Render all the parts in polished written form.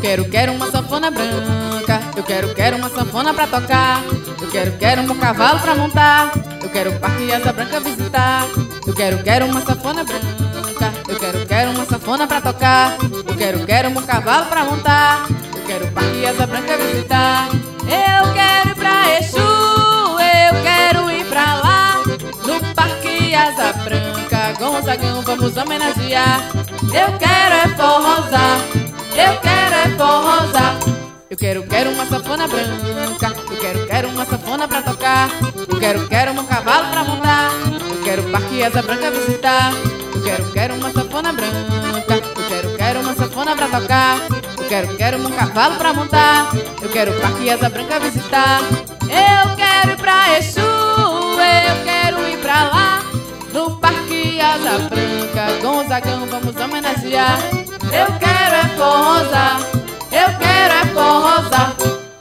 quero uma sanfona branca. Eu quero uma sanfona pra tocar. Eu quero um cavalo pra montar. Eu quero o Parque Asa Branca visitar. Eu quero uma sanfona branca. Eu quero uma sanfona pra tocar. Eu quero um cavalo pra montar. Eu quero o Parque Asa Branca visitar. Eu quero ir pra Exu, eu quero ir pra lá. No Parque Asa Branca, Gonzagão, vamos homenagear. Eu quero é forrosar, eu quero é forrosar. Eu quero uma sanfona branca. Eu quero uma sanfona pra tocar. Eu quero um cavalo pra montar. Eu quero o Parque Asa Branca visitar. Eu quero uma sanfona branca. Eu quero uma sanfona pra tocar. Eu quero um cavalo pra montar. Eu quero o Parque Asa Branca visitar. Eu quero ir pra Exu, eu quero ir pra lá. No Parque Asa Branca, Gonzagão, vamos homenagear. Eu quero é forrosar, eu quero é forrosar.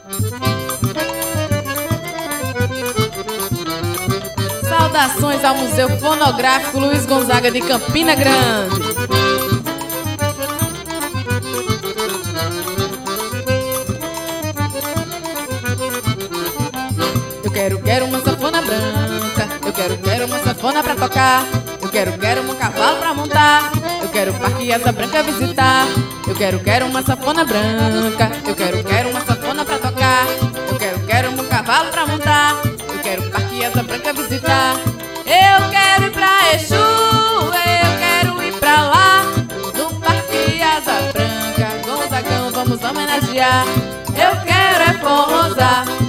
Saudações ao Museu Fonográfico Luiz Gonzaga de Campina Grande. Eu quero uma sanfona branca. Eu quero uma sanfona pra tocar. Eu quero um cavalo pra montar. Eu quero o Parque Asa Branca visitar. Eu quero uma sanfona branca. Eu quero uma sanfona pra tocar. Eu quero um cavalo pra montar. Eu quero o Parque Asa Branca visitar. Eu quero ir pra Exu, eu quero ir pra lá. No Parque Asa Branca, Gonzagão, vamos homenagear. Eu quero é forrosar,